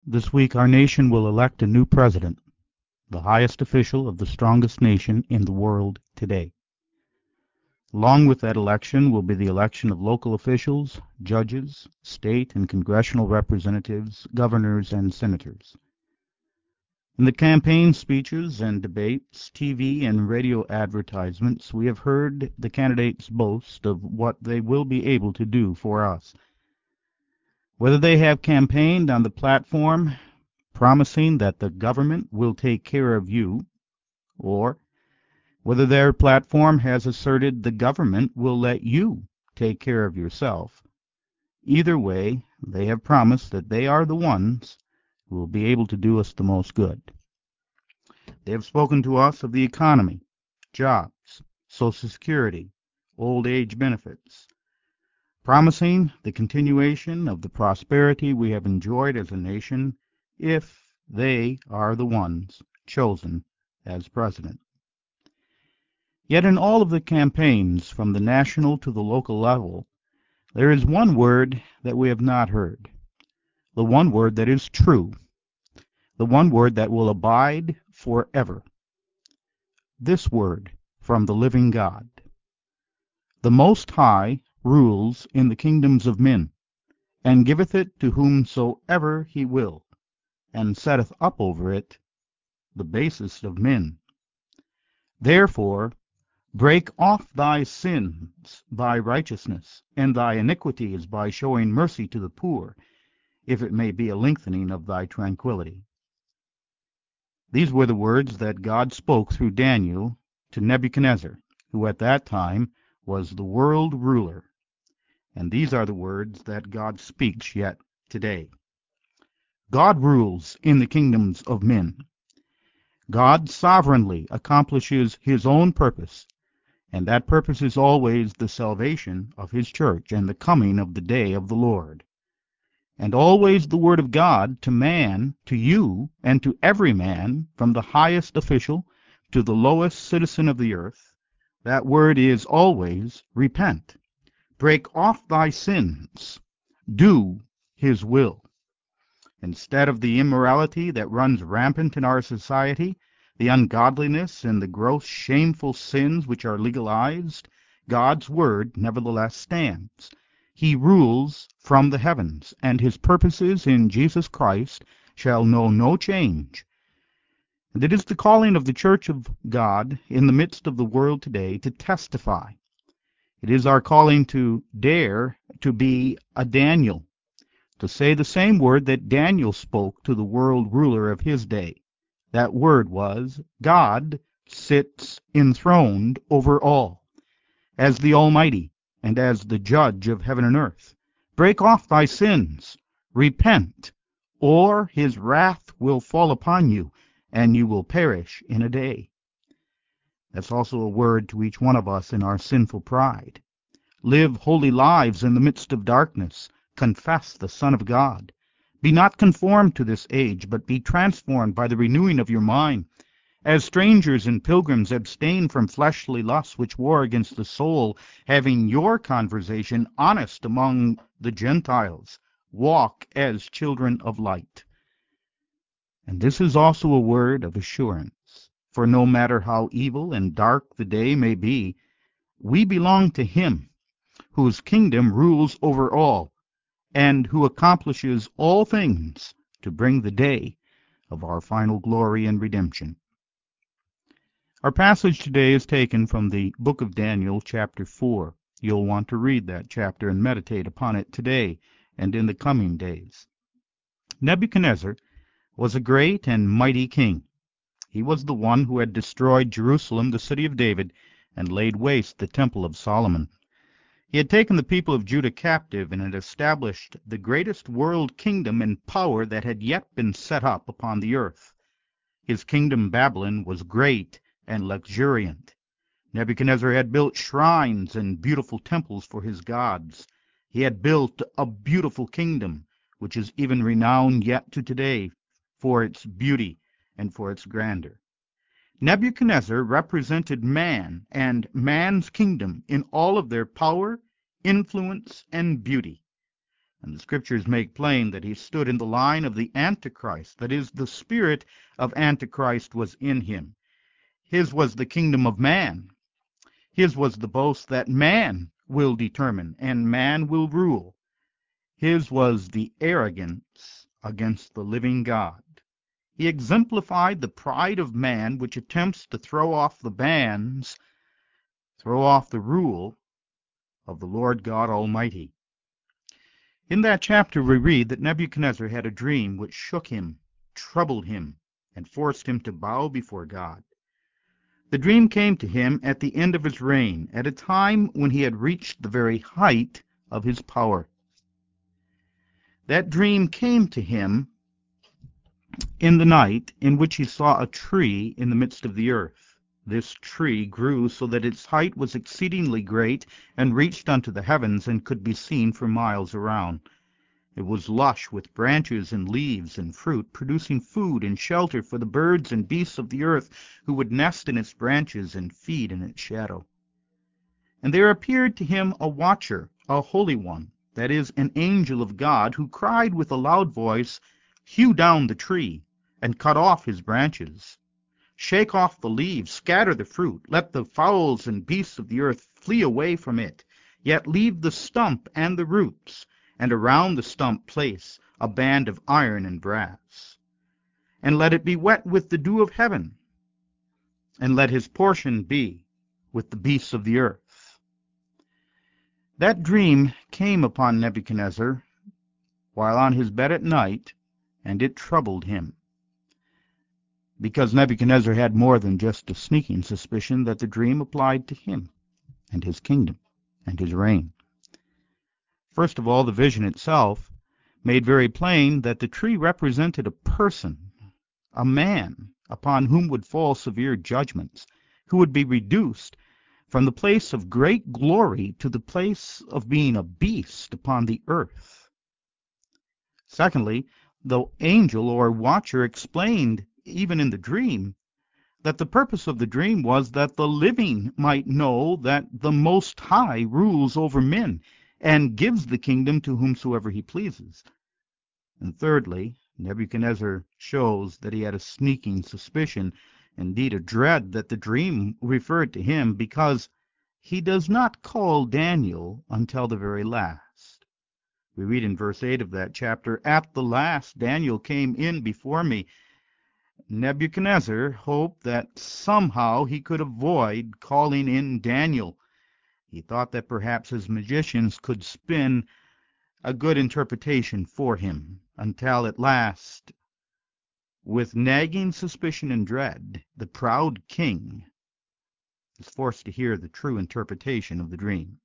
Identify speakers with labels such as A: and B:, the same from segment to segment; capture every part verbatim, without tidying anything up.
A: This week our nation will elect a new president, the highest official of the strongest nation in the world today. Along with that election will be the election of local officials, judges, state and congressional representatives, governors, and senators. In the campaign speeches and debates, T V and radio advertisements, we have heard the candidates boast of what they will be able to do for us. Whether they have campaigned on the platform promising that the government will take care of you, or whether their platform has asserted the government will let you take care of yourself, either way, they have promised that they are the ones who will be able to do us the most good. They have spoken to us of the economy, jobs, Social Security, old age benefits, promising the continuation of the prosperity we have enjoyed as a nation if they are the ones chosen as president. Yet in all of the campaigns, from the national to the local level, there is one word that we have not heard, the one word that is true, the one word that will abide forever. This word from the living God. The Most High rules in the kingdoms of men, and giveth it to whomsoever he will, and setteth up over it the basest of men. Therefore break off thy sins by righteousness, and thy iniquities by showing mercy to the poor, if it may be a lengthening of thy tranquillity. These were the words that God spoke through Daniel to Nebuchadnezzar, who at that time was the world ruler. And these are the words that God speaks yet today. God rules in the kingdoms of men. God sovereignly accomplishes his own purpose, and that purpose is always the salvation of his church and the coming of the day of the Lord. And always the word of God to man, to you, and to every man, from the highest official to the lowest citizen of the earth, that word is always repent. Break off thy sins. Do his will. Instead of the immorality that runs rampant in our society, the ungodliness and the gross shameful sins which are legalized, God's word nevertheless stands. He rules from the heavens, and his purposes in Jesus Christ shall know no change. And it is the calling of the Church of God in the midst of the world today to testify. It is our calling to dare to be a Daniel, to say the same word that Daniel spoke to the world ruler of his day. That word was, God sits enthroned over all, as the Almighty and as the Judge of heaven and earth. Break off thy sins, repent, or his wrath will fall upon you, and you will perish in a day. That's also a word to each one of us in our sinful pride. Live holy lives in the midst of darkness. Confess the Son of God. Be not conformed to this age, but be transformed by the renewing of your mind. As strangers and pilgrims, abstain from fleshly lusts which war against the soul, having your conversation honest among the Gentiles. Walk as children of light. And this is also a word of assurance, for no matter how evil and dark the day may be, we belong to him, whose kingdom rules over all, and who accomplishes all things to bring the day of our final glory and redemption. Our passage today is taken from the book of Daniel, chapter four. You'll want to read that chapter and meditate upon it today and in the coming days. Nebuchadnezzar was a great and mighty king. He was the one who had destroyed Jerusalem, the city of David, and laid waste the temple of Solomon. He had taken the people of Judah captive and had established the greatest world kingdom and power that had yet been set up upon the earth. His kingdom, Babylon, was great and luxuriant. Nebuchadnezzar had built shrines and beautiful temples for his gods. He had built a beautiful kingdom, which is even renowned yet to today for its beauty and for its grandeur. Nebuchadnezzar represented man and man's kingdom in all of their power, influence, and beauty. And the Scriptures make plain that he stood in the line of the Antichrist. That is, the spirit of Antichrist was in him. His was the kingdom of man. His was the boast that man will determine and man will rule. His was the arrogance against the living God. He exemplified the pride of man which attempts to throw off the bands, throw off the rule of the Lord God Almighty. In that chapter we read that Nebuchadnezzar had a dream which shook him, troubled him, and forced him to bow before God. The dream came to him at the end of his reign, at a time when he had reached the very height of his power. That dream came to him in the night in which he saw a tree in the midst of the earth. This tree grew so that its height was exceedingly great, and reached unto the heavens, and could be seen for miles around. It was lush with branches and leaves and fruit, producing food and shelter for the birds and beasts of the earth, who would nest in its branches and feed in its shadow. And there appeared to him a watcher, a holy one, that is, an angel of God, who cried with a loud voice, Hew down the tree, and cut off his branches. Shake off the leaves, scatter the fruit, let the fowls and beasts of the earth flee away from it, yet leave the stump and the roots, and around the stump place a band of iron and brass. And let it be wet with the dew of heaven, and let his portion be with the beasts of the earth. That dream came upon Nebuchadnezzar while on his bed at night, and it troubled him, because Nebuchadnezzar had more than just a sneaking suspicion that the dream applied to him and his kingdom and his reign. First of all, the vision itself made very plain that the tree represented a person, a man, upon whom would fall severe judgments, who would be reduced from the place of great glory to the place of being a beast upon the earth. Secondly, the angel or watcher explained, even in the dream, that the purpose of the dream was that the living might know that the Most High rules over men, and gives the kingdom to whomsoever he pleases. And thirdly, Nebuchadnezzar shows that he had a sneaking suspicion, indeed a dread, that the dream referred to him, because he does not call Daniel until the very last. We read in verse eight of that chapter, At the last Daniel came in before me. Nebuchadnezzar hoped that somehow he could avoid calling in Daniel. He thought that perhaps his magicians could spin a good interpretation for him, until at last, with nagging suspicion and dread, the proud king is forced to hear the true interpretation of the dream.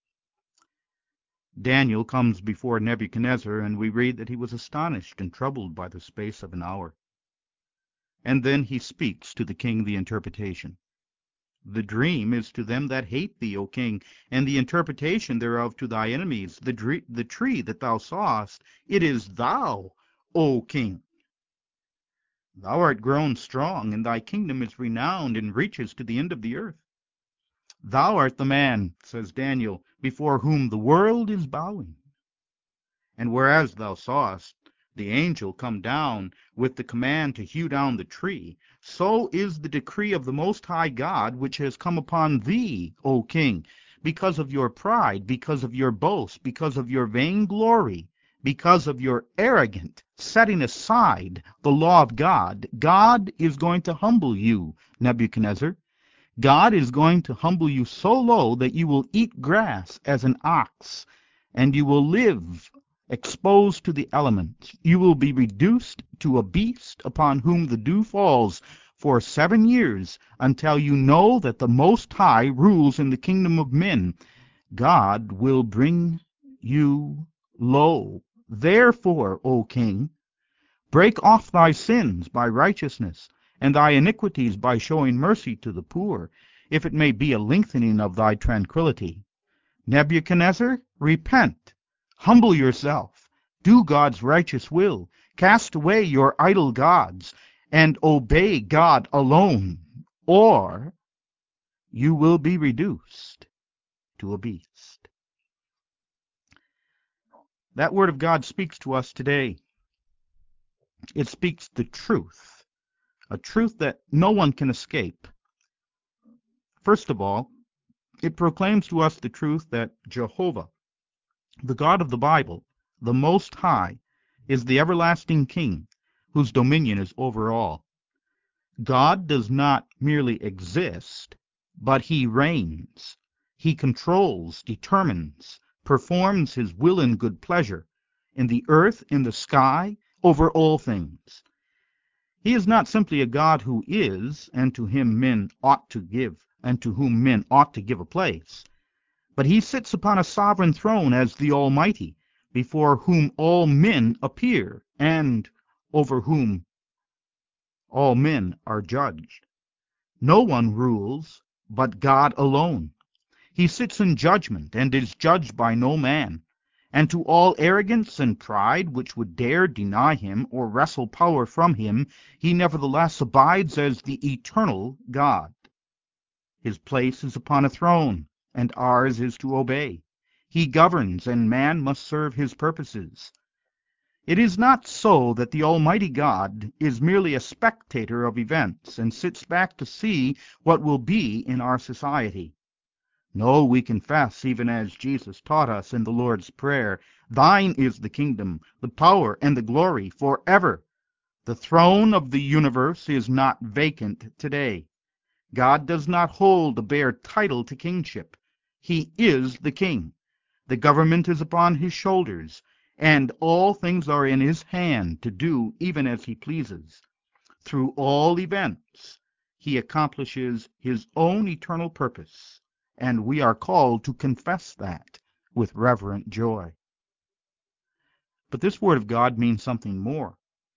A: Daniel comes before Nebuchadnezzar, and we read that he was astonished and troubled by the space of an hour. And then he speaks to the king the interpretation. The dream is to them that hate thee, O king, and the interpretation thereof to thy enemies. The, dre- the tree that thou sawest, it is thou, O king. Thou art grown strong, and thy kingdom is renowned, and reaches to the end of the earth. Thou art the man, says Daniel, before whom the world is bowing. And whereas thou sawest the angel come down with the command to hew down the tree, so is the decree of the Most High God which has come upon thee, O king, because of your pride, because of your boast, because of your vainglory, because of your arrogant setting aside the law of God. God is going to humble you, Nebuchadnezzar. God is going to humble you so low that you will eat grass as an ox, and you will live exposed to the elements. You will be reduced to a beast upon whom the dew falls for seven years, until you know that the Most High rules in the kingdom of men. God will bring you low. Therefore, O king, break off thy sins by righteousness, and thy iniquities by showing mercy to the poor, if it may be a lengthening of thy tranquility. Nebuchadnezzar, repent. Humble yourself, do God's righteous will, cast away your idol gods, and obey God alone, or you will be reduced to a beast. That Word of God speaks to us today. It speaks the truth, a truth that no one can escape. First of all, it proclaims to us the truth that Jehovah, the God of the Bible, the Most High, is the everlasting King, whose dominion is over all. God does not merely exist, but he reigns. He controls, determines, performs his will and good pleasure in the earth, in the sky, over all things. He is not simply a God who is, and to him men ought to give, and to whom men ought to give a place, but he sits upon a sovereign throne as the Almighty, before whom all men appear, and over whom all men are judged. No one rules but God alone. He sits in judgment, and is judged by no man. And to all arrogance and pride which would dare deny him or wrestle power from him, he nevertheless abides as the eternal God. His place is upon a throne, and ours is to obey. He governs, and man must serve his purposes. It is not so that the Almighty God is merely a spectator of events and sits back to see what will be in our society. No, we confess, even as Jesus taught us in the Lord's Prayer, "Thine is the kingdom, the power, and the glory forever." The throne of the universe is not vacant today. God does not hold a bare title to kingship. He is the king. The government is upon his shoulders, and all things are in his hand to do even as he pleases. Through all events, he accomplishes his own eternal purpose, and we are called to confess that with reverent joy. But this Word of God means something more.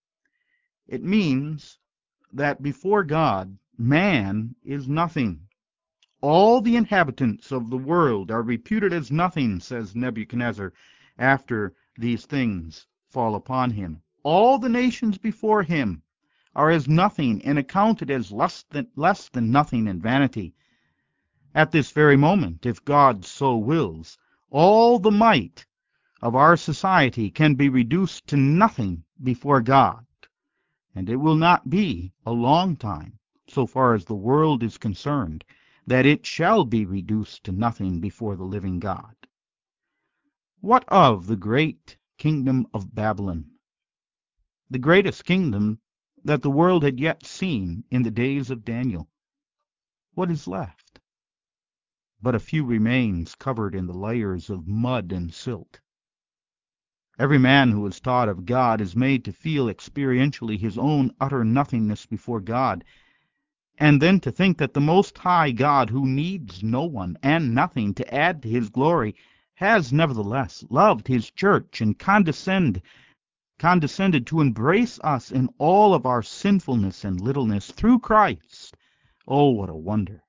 A: It means that before God, man is nothing. All the inhabitants of the world are reputed as nothing, says Nebuchadnezzar, after these things fall upon him. All the nations before him are as nothing, and accounted as less than, less than nothing in vanity. At this very moment, if God so wills, all the might of our society can be reduced to nothing before God, and it will not be a long time, so far as the world is concerned, that it shall be reduced to nothing before the living God. What of the great kingdom of Babylon? The greatest kingdom that the world had yet seen in the days of Daniel. What is left? But a few remains covered in the layers of mud and silt. Every man who is taught of God is made to feel experientially his own utter nothingness before God, and then to think that the Most High God, who needs no one and nothing to add to his glory, has nevertheless loved his church and condescend, condescended to embrace us in all of our sinfulness and littleness through Christ. Oh, what a wonder!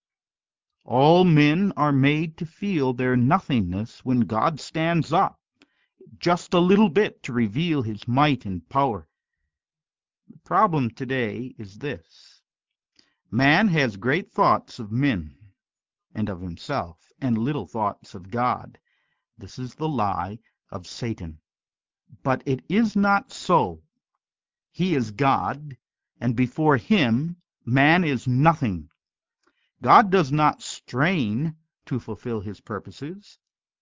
A: All men are made to feel their nothingness when God stands up just a little bit to reveal his might and power. The problem today is this. Man has great thoughts of men and of himself, and little thoughts of God. This is the lie of Satan. But it is not so. He is God, and before him man is nothing. God does not strain to fulfill his purposes,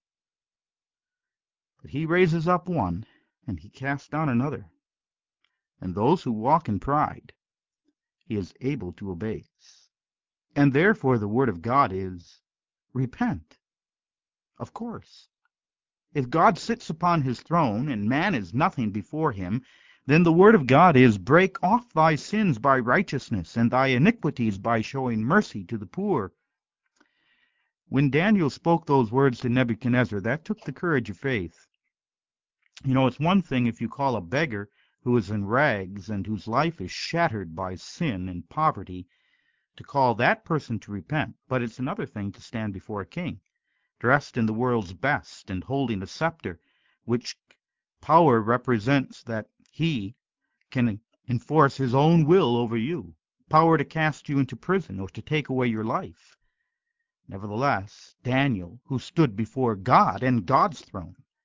A: but he raises up one, and he casts down another. And those who walk in pride, he is able to abase. And therefore the word of God is, repent. Of course. If God sits upon his throne, and man is nothing before him, then the word of God is, break off thy sins by righteousness, and thy iniquities by showing mercy to the poor. When Daniel spoke those words to Nebuchadnezzar, that took the courage of faith. You know, it's one thing if you call a beggar who is in rags and whose life is shattered by sin and poverty, to call that person to repent, but it's another thing to stand before a king, dressed in the world's best and holding a scepter, which power represents that he can enforce his own will over you, power to cast you into prison or to take away your life. Nevertheless, Daniel, who stood before God and God's throne,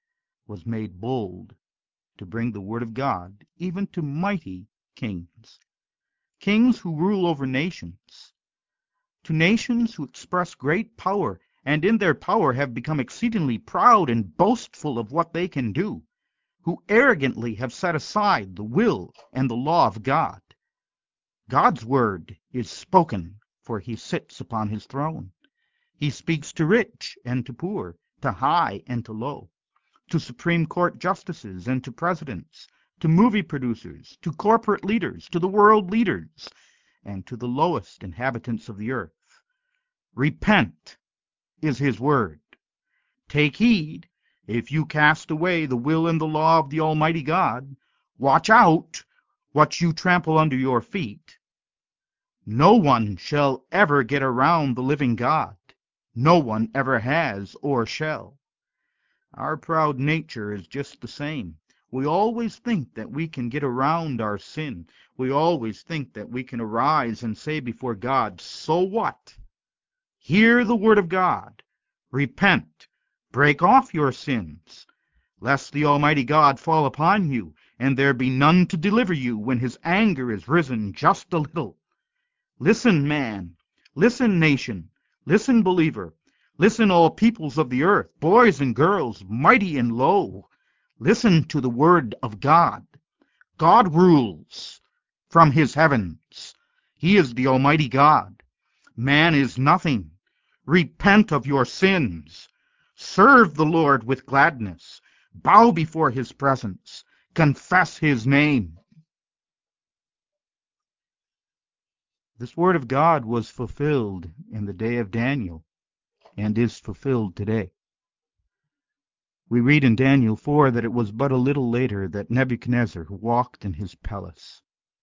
A: was made bold to bring the word of God even to mighty kings, kings who rule over nations, to nations who express great power and in their power have become exceedingly proud and boastful of what they can do, who arrogantly have set aside the will and the law of God. God's word is spoken, for he sits upon his throne. He speaks to rich and to poor, to high and to low, to Supreme Court justices and to presidents, to movie producers, to corporate leaders, to the world leaders, and to the lowest inhabitants of the earth. Repent is his word. Take heed, if you cast away the will and the law of the Almighty God. Watch out what you trample under your feet. No one shall ever get around the living God. No one ever has or shall. Our proud nature is just the same. We always think that we can get around our sin. We always think that we can arise and say before God, so what? Hear the word of God. Repent. Break off your sins, lest the Almighty God fall upon you, and there be none to deliver you when his anger is risen just a little. Listen, man. Listen, nation. Listen, believer. Listen, all peoples of the earth, boys and girls, mighty and low. Listen to the word of God. God rules from his heavens. He is the Almighty God. Man is nothing. Repent of your sins. Serve the Lord with gladness. Bow before his presence. Confess his name. This word of God was fulfilled in the day of Daniel and is fulfilled today. We read in Daniel four that it was but a little later that Nebuchadnezzar walked in his palace.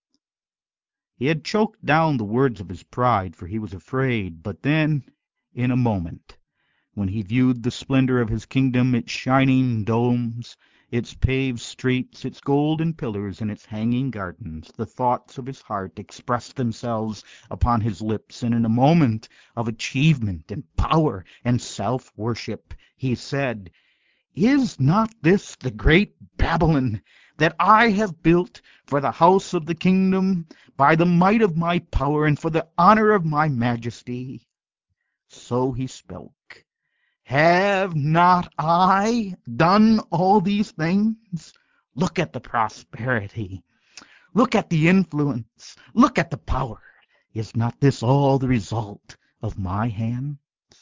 A: He had choked down the words of his pride, for he was afraid, but then, in a moment, when he viewed the splendor of his kingdom, its shining domes, its paved streets, its golden pillars, and its hanging gardens, the thoughts of his heart expressed themselves upon his lips, and in a moment of achievement and power and self-worship, he said, "Is not this the great Babylon that I have built for the house of the kingdom by the might of my power and for the honor of my majesty?" So he spoke. Have not I done all these things? Look at the prosperity. Look at the influence. Look at the power. Is not this all the result of my hands?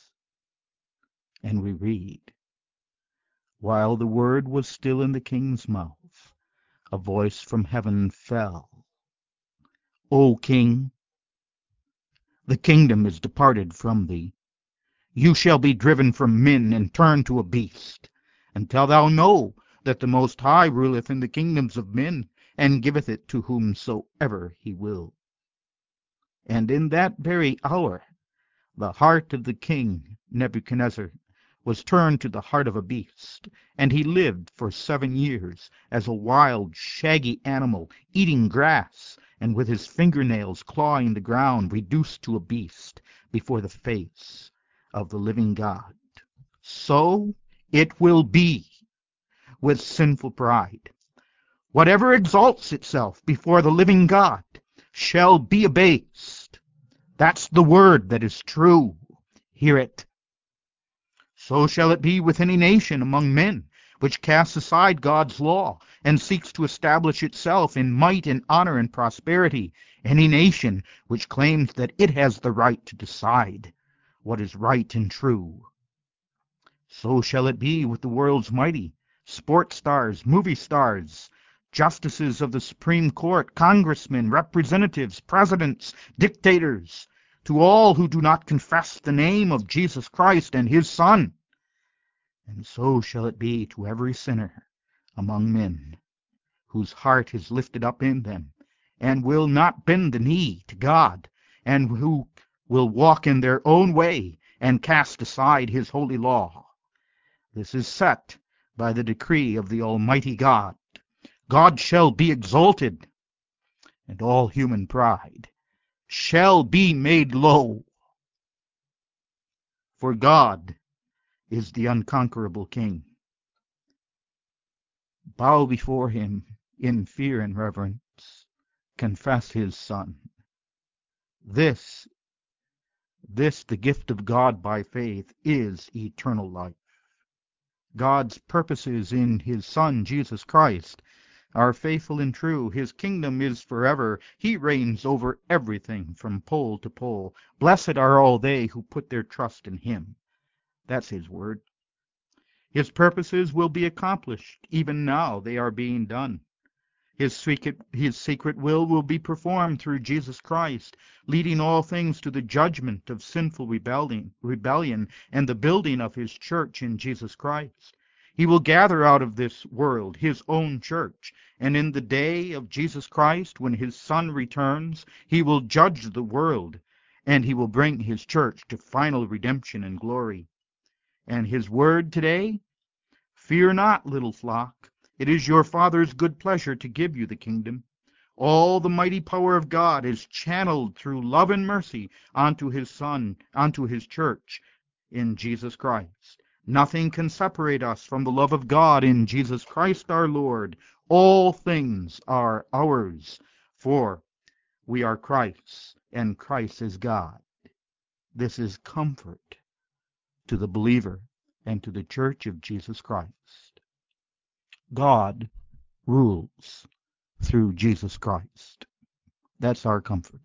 A: And we read, while the word was still in the king's mouth, a voice from heaven fell. O king, the kingdom is departed from thee. You shall be driven from men and turned to a beast, until thou know that the Most High ruleth in the kingdoms of men, and giveth it to whomsoever he will. And in that very hour the heart of the king Nebuchadnezzar was turned to the heart of a beast, and he lived for seven years as a wild, shaggy animal, eating grass, and with his fingernails clawing the ground, reduced to a beast before the face of the living God. So it will be with sinful pride. Whatever exalts itself before the living God shall be abased. That's the word that is true. Hear it. So shall it be with any nation among men which casts aside God's law and seeks to establish itself in might and honor and prosperity, any nation which claims that it has the right to decide what is right and true. So shall it be with the world's mighty, sports stars, movie stars, justices of the Supreme Court, congressmen, representatives, presidents, dictators, to all who do not confess the name of Jesus Christ and his Son. And so shall it be to every sinner among men, whose heart is lifted up in them, and will not bend the knee to God, and who will walk in their own way and cast aside his holy law. This is set by the decree of the Almighty God. God shall be exalted, and all human pride shall be made low. For God is the unconquerable King. bow before him in fear and reverence, confess his Son. This, this, the gift of God by faith, is eternal life. God's purposes in his Son, Jesus Christ, are faithful and true. His kingdom is forever. He reigns over everything from pole to pole. Blessed are all they who put their trust in him. That's his word. His purposes will be accomplished. Even now they are being done. His secret, his secret will will be performed through Jesus Christ, leading all things to the judgment of sinful rebellion, rebellion and the building of his church in Jesus Christ. He will gather out of this world his own church, and in the day of Jesus Christ, when his Son returns, he will judge the world, and he will bring his church to final redemption and glory. And his word today? Fear not, little flock. It is your Father's good pleasure to give you the kingdom. All the mighty power of God is channeled through love and mercy onto his Son, onto his church in Jesus Christ. Nothing can separate us from the love of God in Jesus Christ our Lord. All things are ours, for we are Christ's, and Christ is God. This is comfort to the believer and to the church of Jesus Christ. God rules through Jesus Christ. That's our comfort.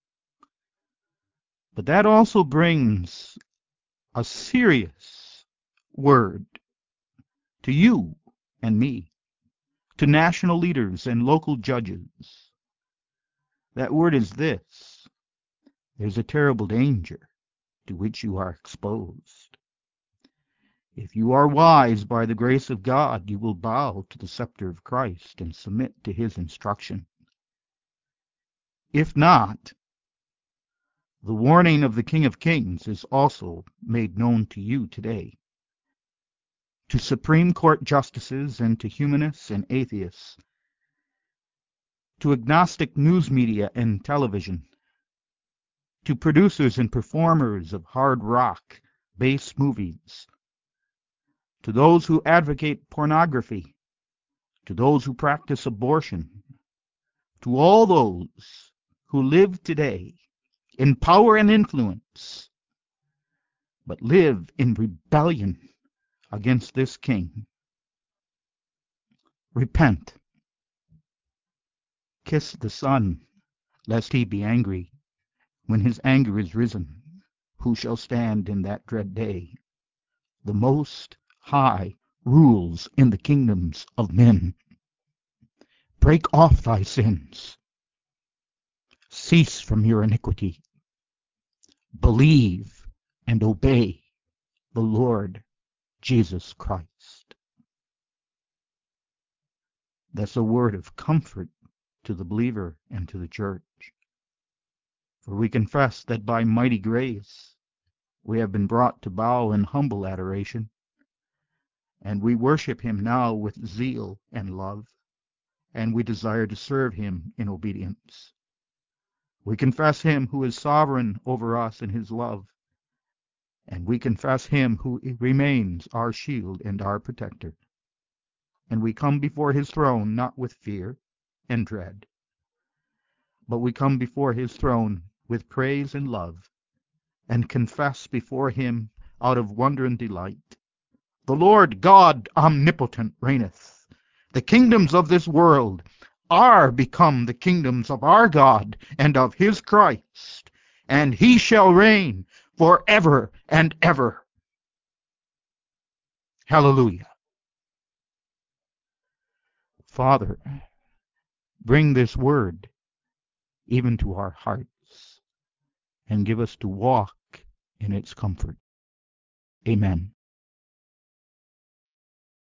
A: But that also brings a serious word to you and me, to national leaders and local judges. That word is this: there's a terrible danger to which you are exposed. If you are wise by the grace of God, you will bow to the scepter of Christ and submit to his instruction. If not, the warning of the King of Kings is also made known to you today. To Supreme Court justices and to humanists and atheists, to agnostic news media and television, to producers and performers of hard rock, bass movies, to those who advocate pornography, to those who practice abortion, to all those who live today in power and influence, but live in rebellion against this king. Repent. Kiss the Son, lest he be angry. When his anger is risen, who shall stand in that dread day? The Most High rules in the kingdoms of men. Break off thy sins. Cease from your iniquity. Believe and obey the Lord Jesus Christ. That's a word of comfort to the believer and to the church. For we confess that by mighty grace we have been brought to bow in humble adoration, and we worship him now with zeal and love, and we desire to serve him in obedience. We confess him who is sovereign over us in his love, and we confess him who remains our shield and our protector. And we come before his throne not with fear and dread, but we come before his throne with praise and love, and confess before him out of wonder and delight, the Lord God omnipotent reigneth. The kingdoms of this world are become the kingdoms of our God and of his Christ, and he shall reign forever and ever. Hallelujah. Father, bring this word even to our hearts, and give us to walk in its comfort. Amen.